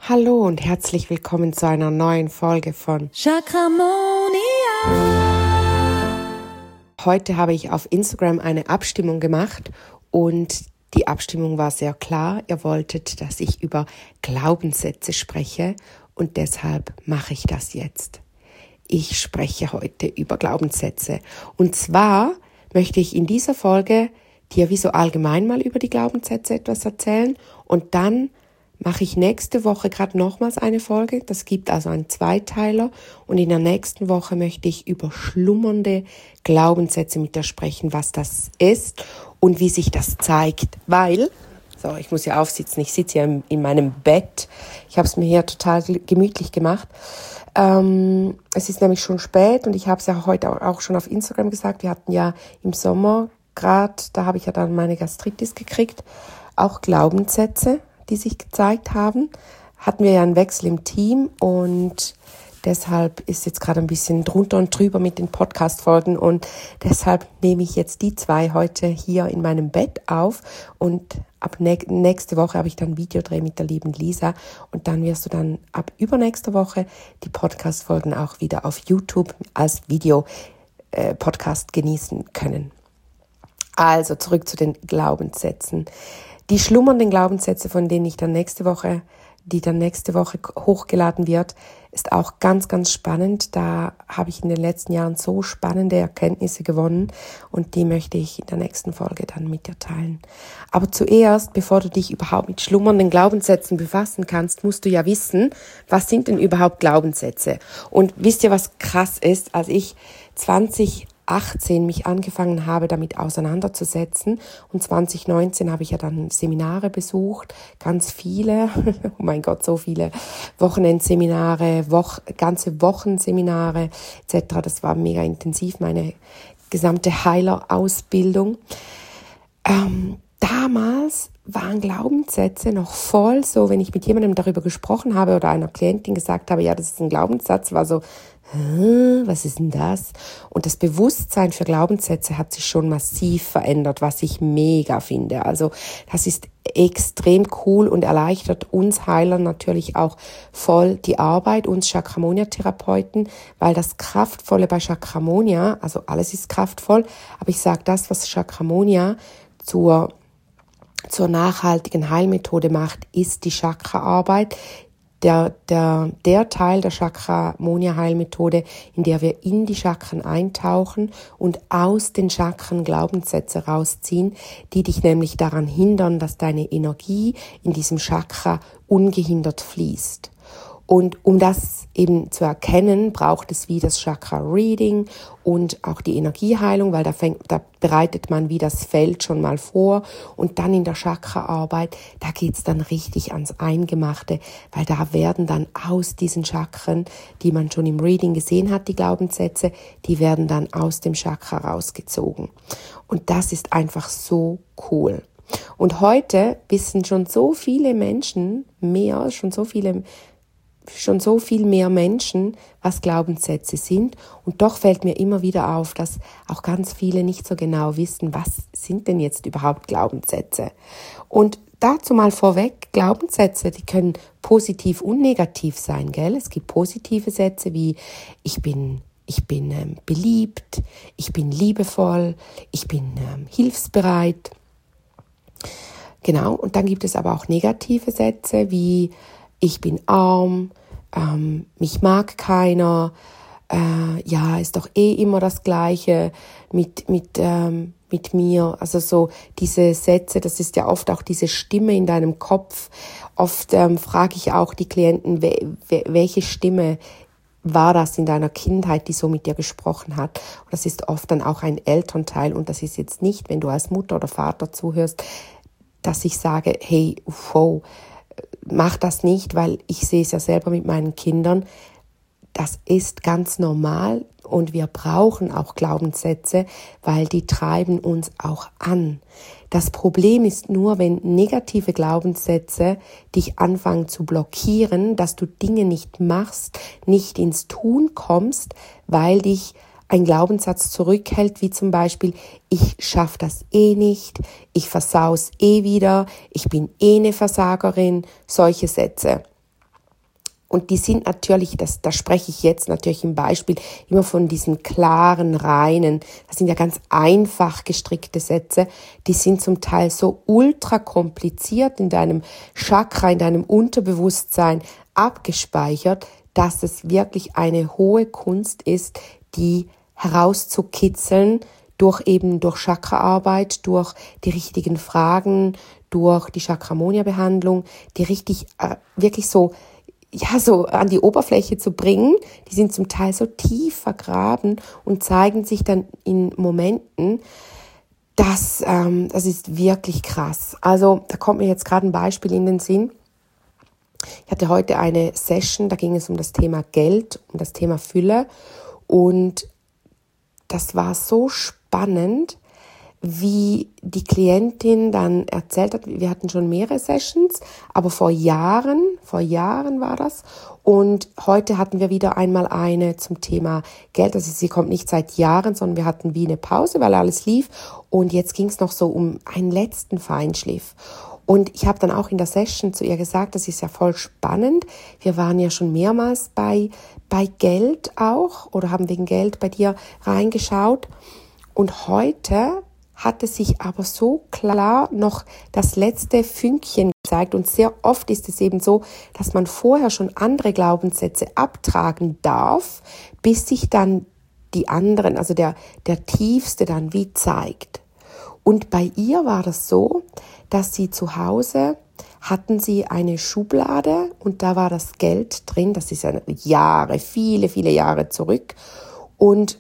Hallo und herzlich willkommen zu einer neuen Folge von Chakramonia. Heute habe ich auf Instagram eine Abstimmung gemacht und die Abstimmung war sehr klar. Ihr wolltet, dass ich über Glaubenssätze spreche und deshalb mache ich das jetzt. Ich spreche heute über Glaubenssätze und zwar möchte ich in dieser Folge dir wie so allgemein mal über die Glaubenssätze etwas erzählen und dann mache ich nächste Woche gerade nochmals eine Folge. Das gibt also einen Zweiteiler. Und in der nächsten Woche möchte ich über schlummernde Glaubenssätze mit dir sprechen, was das ist und wie sich das zeigt. Weil, ich muss hier aufsitzen, ich sitze hier in meinem Bett. Ich habe es mir hier total gemütlich gemacht. Es ist nämlich schon spät und ich habe es ja heute auch schon auf Instagram gesagt. Wir hatten ja im Sommer gerade, da habe ich ja dann meine Gastritis gekriegt, auch Glaubenssätze, die sich gezeigt haben, hatten wir ja einen Wechsel im Team und deshalb ist jetzt gerade ein bisschen drunter und drüber mit den Podcast-Folgen und deshalb nehme ich jetzt die 2 heute hier in meinem Bett auf und ab nächste Woche habe ich dann einen Videodreh mit der lieben Lisa und dann wirst du dann ab übernächste Woche die Podcast-Folgen auch wieder auf YouTube als Video-Podcast genießen können. Also zurück zu den Glaubenssätzen. Die schlummernden Glaubenssätze, die dann nächste Woche hochgeladen wird, ist auch ganz, ganz spannend. Da habe ich in den letzten Jahren so spannende Erkenntnisse gewonnen und die möchte ich in der nächsten Folge dann mit dir teilen. Aber zuerst, bevor du dich überhaupt mit schlummernden Glaubenssätzen befassen kannst, musst du ja wissen, was sind denn überhaupt Glaubenssätze? Und wisst ihr, was krass ist? Als ich 2018 mich angefangen habe, damit auseinanderzusetzen. Und 2019 habe ich ja dann Seminare besucht, ganz viele, oh mein Gott, so viele Wochenendseminare, ganze Wochenseminare etc. Das war mega intensiv, meine gesamte Heilerausbildung. Damals waren Glaubenssätze noch voll so, wenn ich mit jemandem darüber gesprochen habe oder einer Klientin gesagt habe, ja, das ist ein Glaubenssatz, war so, was ist denn das? Und das Bewusstsein für Glaubenssätze hat sich schon massiv verändert, was ich mega finde. Also das ist extrem cool und erleichtert uns Heilern natürlich auch voll die Arbeit, uns Chakramonia-Therapeuten, weil das Kraftvolle bei Chakramonia, also alles ist kraftvoll, aber ich sage das, was Chakramonia zur nachhaltigen Heilmethode macht, ist die Chakraarbeit. Der Teil der Chakramonia-Heilmethode, in der wir in die Chakren eintauchen und aus den Chakren Glaubenssätze rausziehen, die dich nämlich daran hindern, dass deine Energie in diesem Chakra ungehindert fließt. Und um das eben zu erkennen, braucht es wie das Chakra-Reading und auch die Energieheilung, weil da bereitet man wie das Feld schon mal vor und dann in der Chakra-Arbeit, da geht's dann richtig ans Eingemachte, weil da werden dann aus diesen Chakren, die man schon im Reading gesehen hat, die Glaubenssätze, die werden dann aus dem Chakra rausgezogen. Und das ist einfach so cool. Und heute wissen schon so viele Menschen schon so viel mehr Menschen, was Glaubenssätze sind. Und doch fällt mir immer wieder auf, dass auch ganz viele nicht so genau wissen, was sind denn jetzt überhaupt Glaubenssätze. Und dazu mal vorweg, Glaubenssätze, die können positiv und negativ sein, gell? Es gibt positive Sätze wie ich bin beliebt, ich bin liebevoll, ich bin hilfsbereit. Genau, und dann gibt es aber auch negative Sätze wie ich bin arm, mich mag keiner, ist doch immer das Gleiche mit mir. Also so diese Sätze, das ist ja oft auch diese Stimme in deinem Kopf. Oft frage ich auch die Klienten, welche Stimme war das in deiner Kindheit, die so mit dir gesprochen hat. Und das ist oft dann auch ein Elternteil und das ist jetzt nicht, wenn du als Mutter oder Vater zuhörst, dass ich sage, hey, wow, mach das nicht, weil ich sehe es ja selber mit meinen Kindern. Das ist ganz normal und wir brauchen auch Glaubenssätze, weil die treiben uns auch an. Das Problem ist nur, wenn negative Glaubenssätze dich anfangen zu blockieren, dass du Dinge nicht machst, nicht ins Tun kommst, weil dich ein Glaubenssatz zurückhält, wie zum Beispiel, ich schaffe das eh nicht, ich versau's eh wieder, ich bin eh eine Versagerin, solche Sätze. Und die sind natürlich, da spreche ich jetzt natürlich im Beispiel immer von diesen klaren, reinen, das sind ja ganz einfach gestrickte Sätze, die sind zum Teil so ultra kompliziert in deinem Chakra, in deinem Unterbewusstsein abgespeichert, dass es wirklich eine hohe Kunst ist, die herauszukitzeln durch Chakraarbeit, durch die richtigen Fragen, durch die Chakramonia-Behandlung, die richtig, wirklich so an die Oberfläche zu bringen. Die sind zum Teil so tief vergraben und zeigen sich dann in Momenten, das ist wirklich krass. Also da kommt mir jetzt gerade ein Beispiel in den Sinn. Ich hatte heute eine Session, da ging es um das Thema Geld, um das Thema Fülle und das war so spannend, wie die Klientin dann erzählt hat, wir hatten schon mehrere Sessions, aber vor Jahren war das und heute hatten wir wieder einmal eine zum Thema Geld, also sie kommt nicht seit Jahren, sondern wir hatten wie eine Pause, weil alles lief und jetzt ging es noch so um einen letzten Feinschliff. Und ich habe dann auch in der Session zu ihr gesagt, das ist ja voll spannend, wir waren ja schon mehrmals bei Geld auch oder haben wegen Geld bei dir reingeschaut und heute hatte sich aber so klar noch das letzte Fünkchen gezeigt. Und sehr oft ist es eben so, dass man vorher schon andere Glaubenssätze abtragen darf, bis sich dann die anderen, also der tiefste dann wie zeigt. Und bei ihr war das so, dass sie zu Hause hatten sie eine Schublade und da war das Geld drin. Das ist ja viele, viele Jahre zurück. Und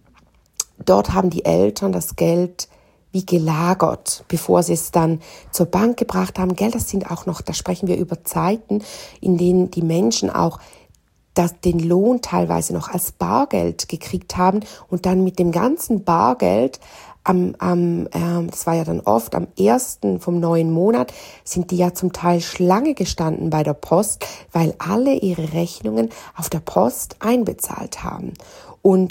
dort haben die Eltern das Geld wie gelagert, bevor sie es dann zur Bank gebracht haben. Gell, das sind auch noch, da sprechen wir über Zeiten, in denen die Menschen auch den Lohn teilweise noch als Bargeld gekriegt haben und dann mit dem ganzen Bargeld das war ja dann oft am 1. vom neuen Monat, sind die ja zum Teil Schlange gestanden bei der Post, weil alle ihre Rechnungen auf der Post einbezahlt haben. Und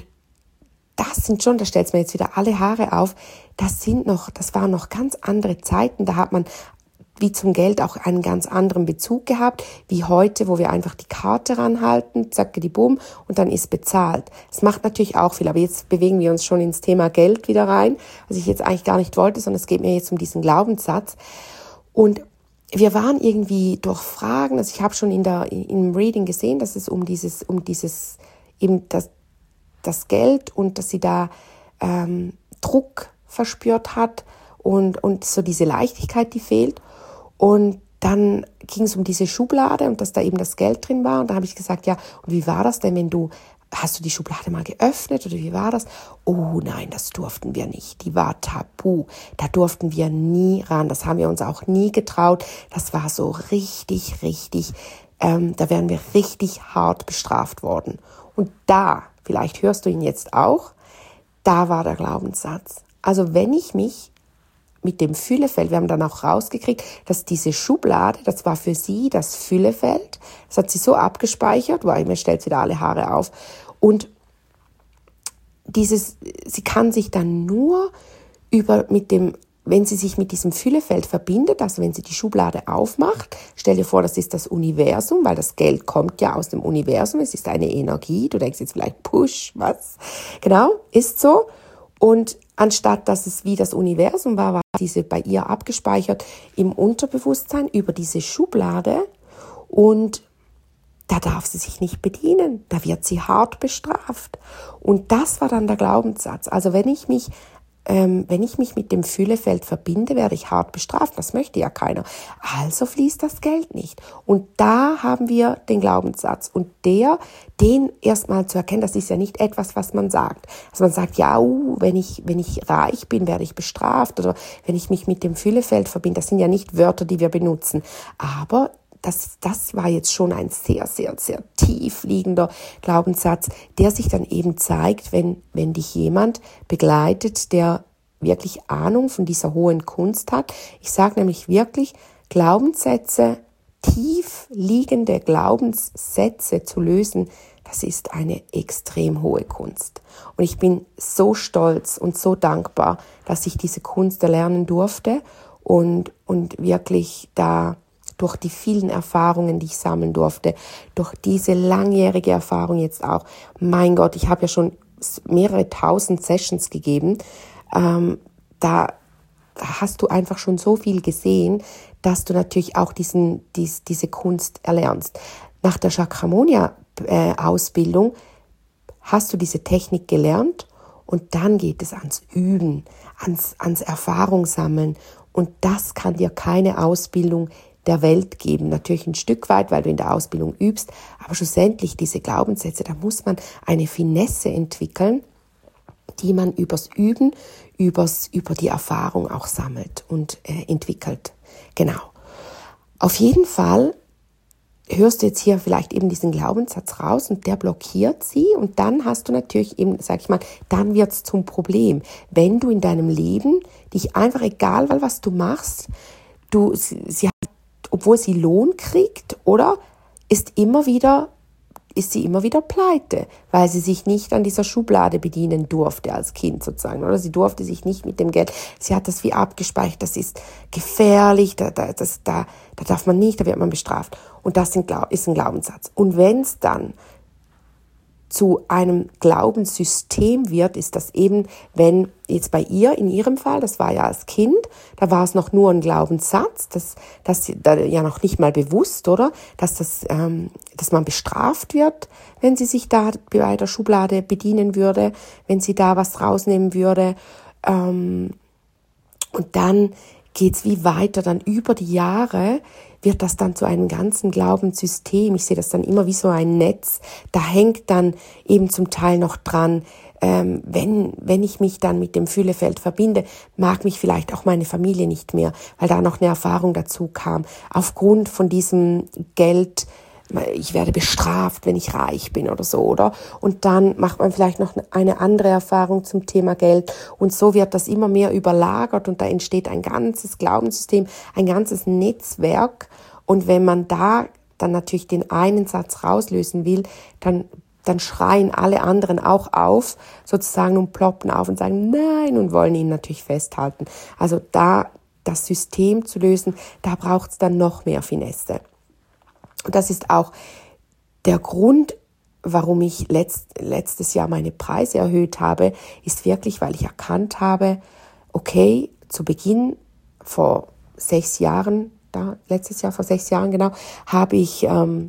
das sind schon, da stellt mir jetzt wieder alle Haare auf, das waren noch ganz andere Zeiten, da hat man wie zum Geld auch einen ganz anderen Bezug gehabt, wie heute, wo wir einfach die Karte ranhalten, zacke die Bumm und dann ist bezahlt. Das macht natürlich auch viel, aber jetzt bewegen wir uns schon ins Thema Geld wieder rein, was ich jetzt eigentlich gar nicht wollte, sondern es geht mir jetzt um diesen Glaubenssatz. Und wir waren irgendwie durch Fragen, also ich habe schon im Reading gesehen, dass es um dieses eben das Geld und dass sie da Druck verspürt hat und so diese Leichtigkeit, die fehlt. Und dann ging es um diese Schublade und dass da eben das Geld drin war. Und da habe ich gesagt, ja, und wie war das denn, hast du die Schublade mal geöffnet oder wie war das? Oh nein, das durften wir nicht. Die war tabu. Da durften wir nie ran. Das haben wir uns auch nie getraut. Das war so richtig, da wären wir richtig hart bestraft worden. Und da, vielleicht hörst du ihn jetzt auch, da war der Glaubenssatz. Also wenn ich mich mit dem Füllefeld, wir haben dann auch rausgekriegt, dass diese Schublade, das war für sie das Füllefeld, das hat sie so abgespeichert, mir stellt wieder alle Haare auf, und sie kann sich dann nur wenn sie sich mit diesem Füllefeld verbindet, also wenn sie die Schublade aufmacht, stell dir vor, das ist das Universum, weil das Geld kommt ja aus dem Universum, es ist eine Energie, du denkst jetzt vielleicht, push, was? Genau, ist so. Und anstatt dass es wie das Universum war diese bei ihr abgespeichert im Unterbewusstsein über diese Schublade und da darf sie sich nicht bedienen, da wird sie hart bestraft. Und das war dann der Glaubenssatz. Also wenn ich mich mit dem Füllefeld verbinde, werde ich hart bestraft. Das möchte ja keiner. Also fließt das Geld nicht. Und da haben wir den Glaubenssatz. Und den erstmal zu erkennen, das ist ja nicht etwas, was man sagt. Also man sagt, ja, wenn ich reich bin, werde ich bestraft. Oder wenn ich mich mit dem Füllefeld verbinde, das sind ja nicht Wörter, die wir benutzen. Aber das war jetzt schon ein sehr, sehr, sehr tief liegender Glaubenssatz, der sich dann eben zeigt, wenn dich jemand begleitet, der wirklich Ahnung von dieser hohen Kunst hat. Ich sage nämlich wirklich, Glaubenssätze, tief liegende Glaubenssätze zu lösen, das ist eine extrem hohe Kunst. Und ich bin so stolz und so dankbar, dass ich diese Kunst erlernen durfte und wirklich da durch die vielen Erfahrungen, die ich sammeln durfte, durch diese langjährige Erfahrung jetzt auch, mein Gott, ich habe ja schon mehrere tausend Sessions gegeben, da hast du einfach schon so viel gesehen, dass du natürlich auch diese Kunst erlernst. Nach der Chakramonia-Ausbildung hast du diese Technik gelernt und dann geht es ans Üben, ans Erfahrung sammeln und das kann dir keine Ausbildung der Welt geben. Natürlich ein Stück weit, weil du in der Ausbildung übst, aber schlussendlich diese Glaubenssätze, da muss man eine Finesse entwickeln, die man übers Üben, über die Erfahrung auch sammelt und entwickelt. Genau. Auf jeden Fall hörst du jetzt hier vielleicht eben diesen Glaubenssatz raus und der blockiert sie und dann hast du natürlich eben, sag ich mal, dann wird es zum Problem. Wenn du in deinem Leben dich einfach, egal was du machst, sie hat, obwohl sie Lohn kriegt, oder, ist sie immer wieder pleite, weil sie sich nicht an dieser Schublade bedienen durfte als Kind sozusagen, oder sie durfte sich nicht mit dem Geld, sie hat das wie abgespeichert, das ist gefährlich, da darf man nicht, da wird man bestraft. Und das ist ein Glaubenssatz. Und wenn es dann zu einem Glaubenssystem wird, ist das eben, wenn jetzt bei ihr, in ihrem Fall, das war ja als Kind, da war es noch nur ein Glaubenssatz, das ja noch nicht mal bewusst, oder? Dass man bestraft wird, wenn sie sich da bei der Schublade bedienen würde, wenn sie da was rausnehmen würde. Und dann geht's wie weiter, dann über die Jahre wird das dann zu einem ganzen Glaubenssystem. Ich sehe das dann immer wie so ein Netz. Da hängt dann eben zum Teil noch dran, wenn ich mich dann mit dem Fühlefeld verbinde, mag mich vielleicht auch meine Familie nicht mehr, weil da noch eine Erfahrung dazu kam. Aufgrund von diesem Geld, ich werde bestraft, wenn ich reich bin oder so, oder? Und dann macht man vielleicht noch eine andere Erfahrung zum Thema Geld und so wird das immer mehr überlagert und da entsteht ein ganzes Glaubenssystem, ein ganzes Netzwerk und wenn man da dann natürlich den einen Satz rauslösen will, dann schreien alle anderen auch auf, sozusagen, und ploppen auf und sagen nein und wollen ihn natürlich festhalten. Also da das System zu lösen, da braucht es dann noch mehr Finesse. Und das ist auch der Grund, warum ich letztes Jahr meine Preise erhöht habe, ist wirklich, weil ich erkannt habe, okay, zu Beginn vor 6 Jahren, letztes Jahr vor 6 Jahren genau, habe ich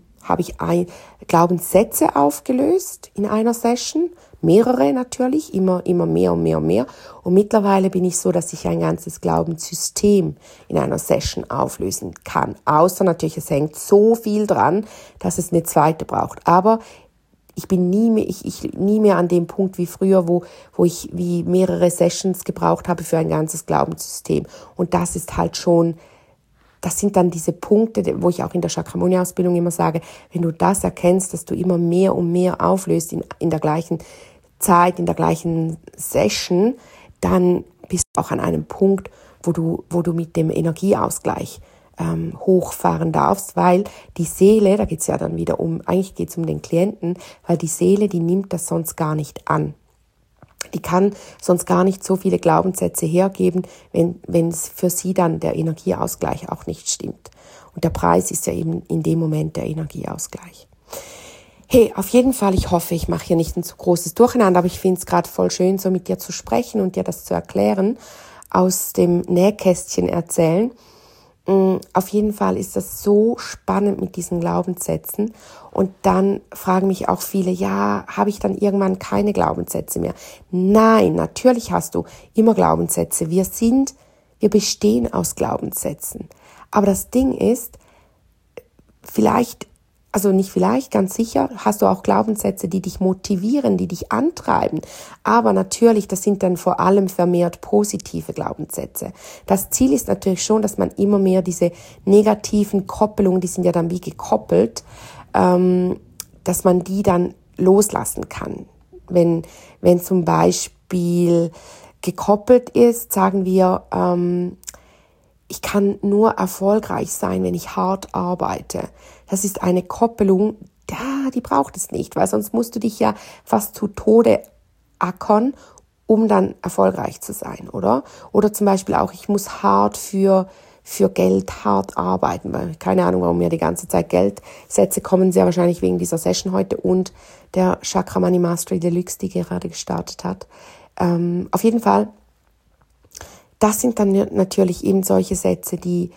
Glaubenssätze aufgelöst in einer Session, mehrere natürlich, immer mehr und mehr und mehr. Und mittlerweile bin ich so, dass ich ein ganzes Glaubenssystem in einer Session auflösen kann. Außer natürlich, es hängt so viel dran, dass es eine zweite braucht. Aber ich bin nie mehr an dem Punkt wie früher, wo ich wie mehrere Sessions gebraucht habe für ein ganzes Glaubenssystem. Und das ist halt schon, das sind dann diese Punkte, wo ich auch in der Chakramonia-Ausbildung immer sage, wenn du das erkennst, dass du immer mehr und mehr auflöst in der gleichen Zeit, in der gleichen Session, dann bist du auch an einem Punkt, wo du mit dem Energieausgleich hochfahren darfst, weil die Seele, da geht es ja dann wieder eigentlich geht es um den Klienten, weil die Seele, die nimmt das sonst gar nicht an. Die kann sonst gar nicht so viele Glaubenssätze hergeben, wenn es für sie dann der Energieausgleich auch nicht stimmt. Und der Preis ist ja eben in dem Moment der Energieausgleich. Hey, auf jeden Fall, ich hoffe, ich mache hier nicht ein zu großes Durcheinander, aber ich finde es gerade voll schön, so mit dir zu sprechen und dir das zu erklären, aus dem Nähkästchen erzählen. Auf jeden Fall ist das so spannend mit diesen Glaubenssätzen und dann fragen mich auch viele, ja, habe ich dann irgendwann keine Glaubenssätze mehr? Nein, natürlich hast du immer Glaubenssätze. Wir bestehen aus Glaubenssätzen. Aber das Ding ist, ganz sicher hast du auch Glaubenssätze, die dich motivieren, die dich antreiben. Aber natürlich, das sind dann vor allem vermehrt positive Glaubenssätze. Das Ziel ist natürlich schon, dass man immer mehr diese negativen Koppelungen, die sind ja dann wie gekoppelt, dass man die dann loslassen kann. Wenn zum Beispiel gekoppelt ist, sagen wir, ich kann nur erfolgreich sein, wenn ich hart arbeite. Das ist eine Koppelung, die braucht es nicht, weil sonst musst du dich ja fast zu Tode ackern, um dann erfolgreich zu sein, oder? Oder zum Beispiel auch, ich muss hart für für Geld hart arbeiten, weil keine Ahnung, warum mir die ganze Zeit Geldsätze kommen, sehr wahrscheinlich wegen dieser Session heute und der Chakra Money Mastery Deluxe, die gerade gestartet hat. Auf jeden Fall, das sind dann natürlich eben solche Sätze, die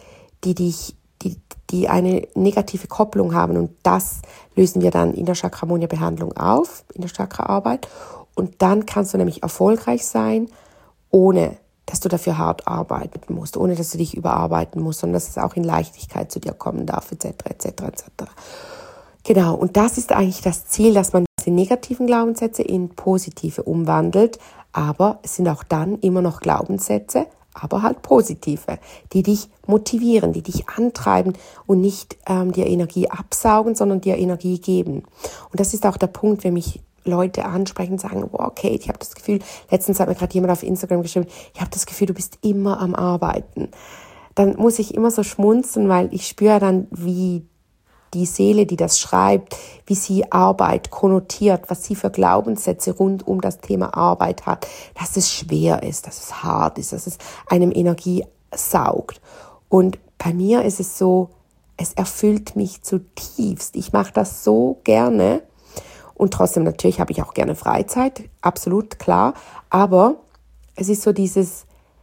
eine negative Kopplung haben, und das lösen wir dann in der Chakramonia-Behandlung auf, in der Chakraarbeit, und dann kannst du nämlich erfolgreich sein, ohne dass du dafür hart arbeiten musst, ohne dass du dich überarbeiten musst, sondern dass es auch in Leichtigkeit zu dir kommen darf, etc., etc., etc. Genau, und das ist eigentlich das Ziel, dass man diese negativen Glaubenssätze in positive umwandelt, aber es sind auch dann immer noch Glaubenssätze, aber halt positive, die dich motivieren, die dich antreiben und nicht dir Energie absaugen, sondern dir Energie geben. Und das ist auch der Punkt, wenn mich Leute ansprechen und sagen, wow, Kate, ich habe das Gefühl, letztens hat mir gerade jemand auf Instagram geschrieben, ich habe das Gefühl, du bist immer am Arbeiten. Dann muss ich immer so schmunzeln, weil ich spüre dann, wie die Seele, die das schreibt, wie sie Arbeit konnotiert, was sie für Glaubenssätze rund um das Thema Arbeit hat, dass es schwer ist, dass es hart ist, dass es einem Energie saugt. Und bei mir ist es so, es erfüllt mich zutiefst. Ich mache das so gerne. Und trotzdem natürlich habe ich auch gerne Freizeit, absolut klar. Aber es ist so diese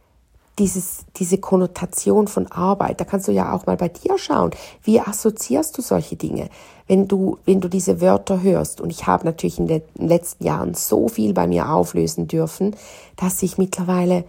Konnotation von Arbeit. Da kannst du ja auch mal bei dir schauen. Wie assoziierst du solche Dinge, wenn du diese Wörter hörst? Und ich habe natürlich in den letzten Jahren so viel bei mir auflösen dürfen, dass ich mittlerweile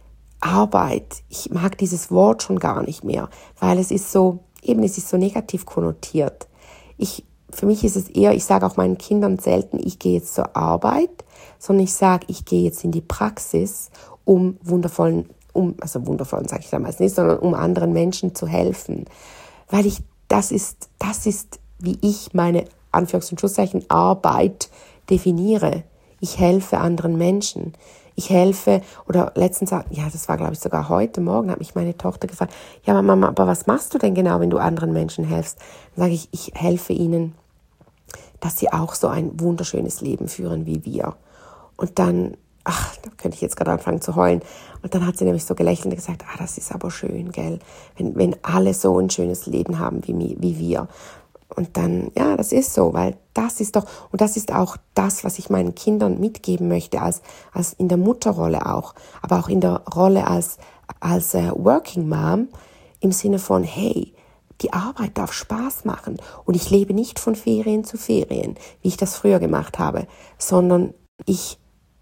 Arbeit, ich mag dieses Wort schon gar nicht mehr, weil es ist so negativ konnotiert. Für mich ist es eher, ich sage auch meinen Kindern selten, ich gehe jetzt zur Arbeit, sondern ich sage, ich gehe jetzt in die Praxis, um wundervollen sage ich damals nicht, sondern um anderen Menschen zu helfen. Weil das ist, wie ich meine, Anführungs- und Schlusszeichen, Arbeit definiere. Ich helfe anderen Menschen. Ich helfe, oder letztens, das war glaube ich sogar heute Morgen, hat mich meine Tochter gefragt, ja Mama, aber was machst du denn genau, wenn du anderen Menschen hilfst? Dann sage ich helfe ihnen, dass sie auch so ein wunderschönes Leben führen wie wir. Und dann, da könnte ich jetzt gerade anfangen zu heulen. Und dann hat sie nämlich so gelächelt und gesagt, das ist aber schön, gell, wenn alle so ein schönes Leben haben wie wir. Und dann, ja, das ist so, weil das ist doch, und das ist auch das, was ich meinen Kindern mitgeben möchte, als in der Mutterrolle auch, aber auch in der Rolle als Working Mom, im Sinne von, hey, die Arbeit darf Spaß machen und ich lebe nicht von Ferien zu Ferien, wie ich das früher gemacht habe, sondern ich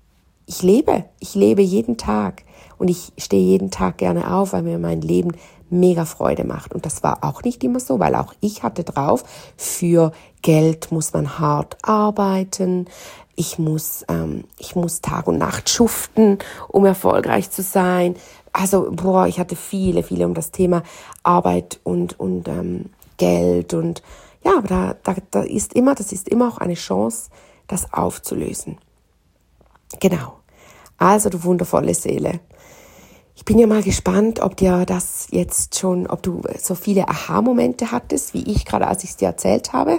lebe jeden Tag und ich stehe jeden Tag gerne auf, weil mir mein Leben mega Freude macht. Und das war auch nicht immer so, weil auch ich hatte drauf, für Geld muss man hart arbeiten, ich muss Tag und Nacht schuften, um erfolgreich zu sein. Also, ich hatte viele um das Thema Arbeit und Geld und ja, aber das ist immer auch eine Chance, das aufzulösen. Genau. Also, du wundervolle Seele. Ich bin ja mal gespannt, ob du so viele Aha-Momente hattest, wie ich gerade, als ich es dir erzählt habe.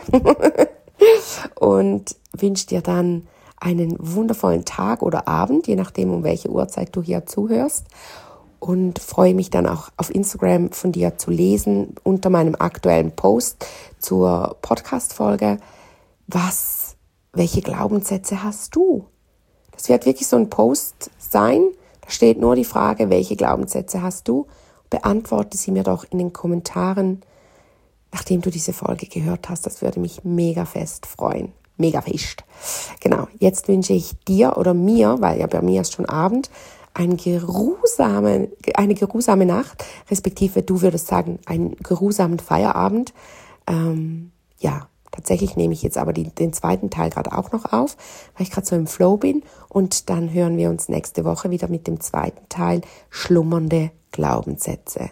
Und wünsche dir dann einen wundervollen Tag oder Abend, je nachdem, um welche Uhrzeit du hier zuhörst. Und freue mich dann auch auf Instagram von dir zu lesen unter meinem aktuellen Post zur Podcast-Folge. Welche Glaubenssätze hast du? Das wird wirklich so ein Post sein. Da steht nur die Frage, welche Glaubenssätze hast du? Beantworte sie mir doch in den Kommentaren, nachdem du diese Folge gehört hast. Das würde mich mega fest freuen. Mega fest. Genau, jetzt wünsche ich dir oder mir, weil ja bei mir ist schon Abend, eine geruhsame Nacht, respektive du würdest sagen, einen geruhsamen Feierabend. Tatsächlich nehme ich jetzt aber den zweiten Teil gerade auch noch auf, weil ich gerade so im Flow bin. Und dann hören wir uns nächste Woche wieder mit dem zweiten Teil, schlummernde Glaubenssätze.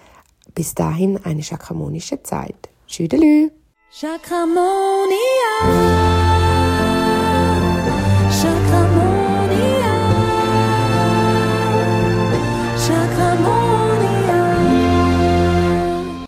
Bis dahin eine chakramonische Zeit. Tschüdelü. Chakramonia.